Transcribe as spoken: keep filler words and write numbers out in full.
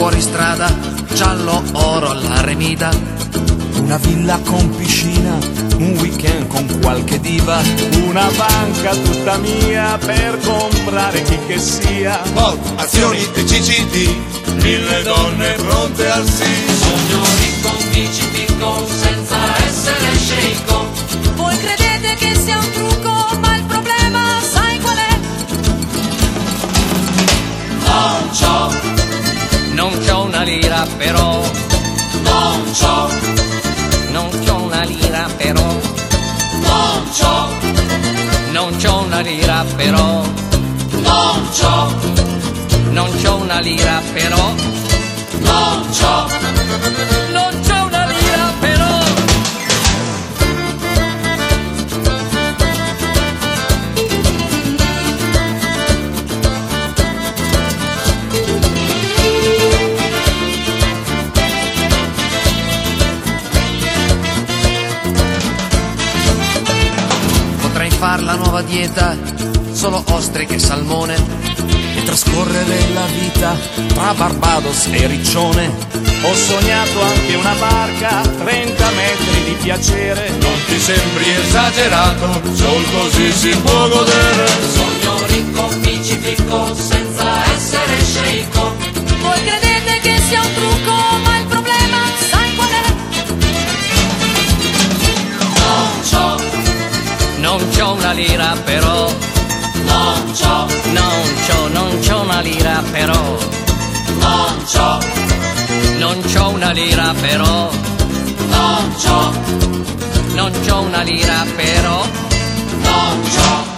fuori strada, giallo oro alla remita. Una villa con piscina, un weekend con qualche diva, una banca tutta mia per comprare chi che sia. Poi azioni e C C D, mille donne pronte al sì. Sogno ricco, bici picco, senza essere sceicco. Voi credete che sia un trucco, ma il problema sai qual è? Non c'ho, non c'ho una lira però, non c'ho, non c'ho una lira però, non c'ho, non c'ho una lira però, non c'ho, non c'ho una lira però, non c'ho. non c'ho una lira però. Potrei far la nuova dieta, solo ostriche e salmone, E trascorrere la vita tra Barbados e Riccione. Ho sognato anche una barca, trenta metri di piacere. Non ti sembri esagerato, sol così si può godere. Sogno ricco, bici picco, senza essere sceicco. Voi credete che sia un trucco, ma il problema sai qual è? Non c'ho, Non c'ho una lira però, non c'ho, non c'ho, non c'ho una lira però, non c'ho, non c'ho una lira però, non c'ho, non c'ho una lira però. non c'ho.